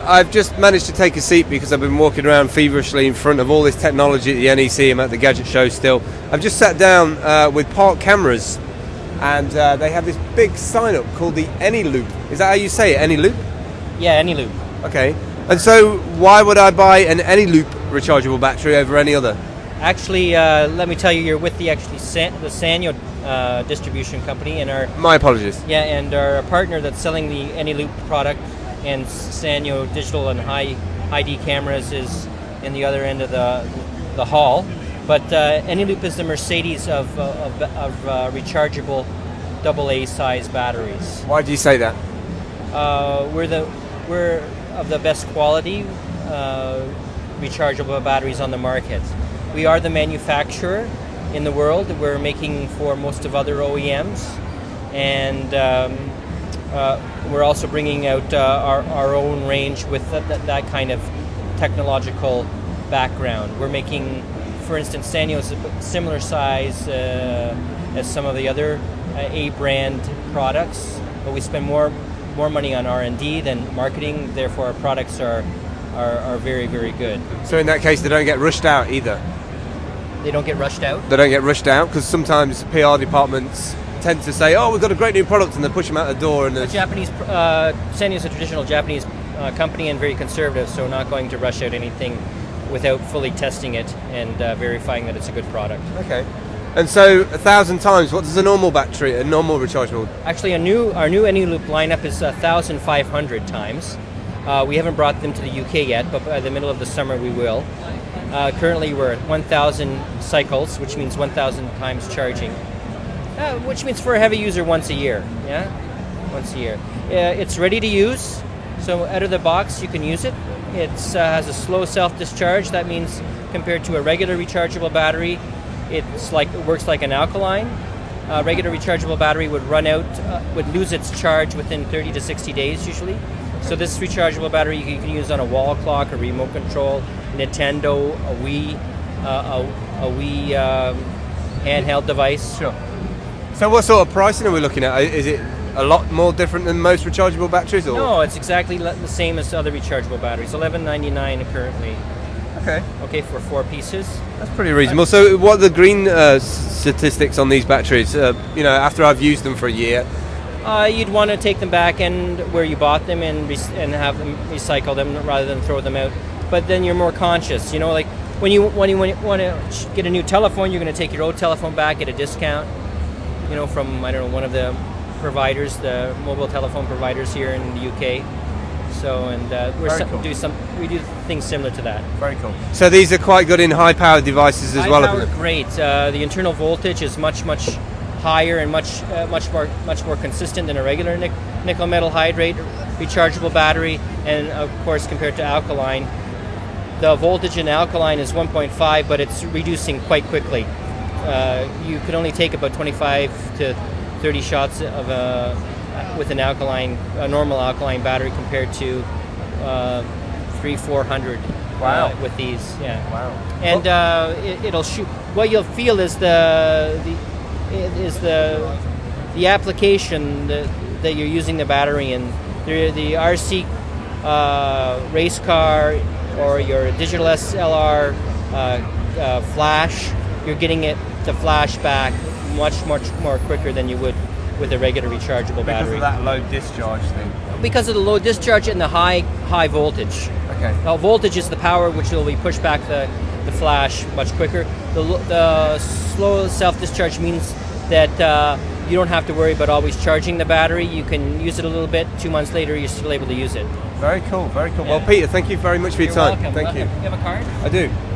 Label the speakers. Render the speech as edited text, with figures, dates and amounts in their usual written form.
Speaker 1: I've just managed to take a seat because I've been walking around feverishly in front of all this technology at the NEC. I'm at the Gadget Show still. I've just sat down with Park Cameras, and they have this big sign-up called the AnyLoop. Is that how you say it, AnyLoop?
Speaker 2: Yeah, AnyLoop.
Speaker 1: Okay. And so why would I buy an AnyLoop rechargeable battery over any other?
Speaker 2: Actually, let me tell you, you're with the Sanyo distribution company, and
Speaker 1: my apologies.
Speaker 2: Yeah, and our partner that's selling the AnyLoop product and Sanyo digital and high D cameras is in the other end of the hall. But AnyLoop is the Mercedes of rechargeable AA size batteries.
Speaker 1: Why do you say that?
Speaker 2: We're of the best quality rechargeable batteries on the market. We are the manufacturer in the world. We're making for most of other OEMs, and we're also bringing out our own range with that kind of technological background. We're making, for instance, Sanyo is a similar size as some of the other A-brand products, but we spend more money on R&D than marketing. Therefore, our products are very, very good.
Speaker 1: So in that case, they don't get rushed out either?
Speaker 2: They don't get rushed out?
Speaker 1: They don't get rushed out, because sometimes PR departments tend to say, oh, we've got a great new product, and they push them out the door. And
Speaker 2: Sanyo is a traditional Japanese company and very conservative, so not going to rush out anything without fully testing it and verifying that it's a good product.
Speaker 1: Okay. And so 1,000 times, what does a normal battery, a normal rechargeable?
Speaker 2: Actually, our new AnyLoop lineup is 1,500 times. We haven't brought them to the UK yet, but by the middle of the summer we will. Currently we're at 1,000 cycles, which means 1,000 times charging, which means for a heavy user once a year. Yeah, once a year. It's ready to use, so out of the box you can use it. It has a slow self-discharge. That means compared to a regular rechargeable battery, it works like an alkaline. A regular rechargeable battery would run out, would lose its charge within 30 to 60 days usually. So this rechargeable battery you can use on a wall clock, a remote control, Nintendo, a Wii handheld device.
Speaker 1: Sure. So what sort of pricing are we looking at? Is it a lot more different than most rechargeable batteries? Or?
Speaker 2: No, it's exactly the same as other rechargeable batteries. $11.99 currently. Okay, for 4 pieces.
Speaker 1: That's pretty reasonable. So what are the green statistics on these batteries? After I've used them for a year.
Speaker 2: You'd want to take them back and where you bought them and have them recycle them rather than throw them out. But then you're more conscious. Like when you want to get a new telephone, you're going to take your old telephone back at a discount. From one of the providers, the mobile telephone providers here in the UK. So we do things similar to that.
Speaker 1: Very cool. So these are quite good in high-powered devices as well.
Speaker 2: High-powered, great. The internal voltage is much higher and much more consistent than a regular nickel metal hydrate rechargeable battery, and of course compared to alkaline, the voltage in alkaline is 1.5, but it's reducing quite quickly. You could only take about 25 to 30 shots with a normal alkaline battery compared to 300-400 with these. Yeah.
Speaker 1: Wow.
Speaker 2: And it'll shoot. What you'll feel is the application that you're using the battery in. The RC race car or your digital SLR flash, you're getting it to flash back much more quicker than you would with a regular rechargeable battery.
Speaker 1: Because of that low discharge thing?
Speaker 2: Because of the low discharge and the high voltage.
Speaker 1: Okay.
Speaker 2: Now, voltage is the power which will be pushed back the flash much quicker. The slow self-discharge means that you don't have to worry about always charging the battery. You can use it a little bit. 2 months later, you're still able to use it.
Speaker 1: Very cool, very cool. Yeah. Well, Peter, thank you very much for your time.
Speaker 2: Welcome.
Speaker 1: Thank you.
Speaker 2: You have a card?
Speaker 1: I do.